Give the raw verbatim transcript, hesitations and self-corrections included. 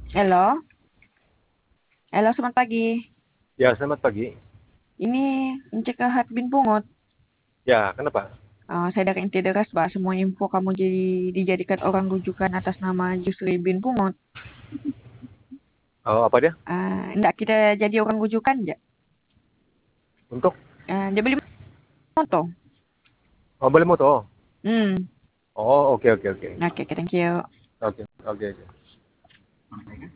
Halo, halo selamat pagi. Ya, selamat pagi. Ini pencegahan bin pungut. Ya, kenapa? Eh, saya dari inti deras, Pak. Semua info kamu jadi dijadikan orang rujukan atas nama Yusri bin Pungut. Oh, apa dia? Eh, enggak kita jadi orang rujukan ya? Untuk? Eh, dia beli motor. Oh, boleh moto. Hmm, Oh, oke, oke, oke. oke, okay, thank you. Oke, oke, oke.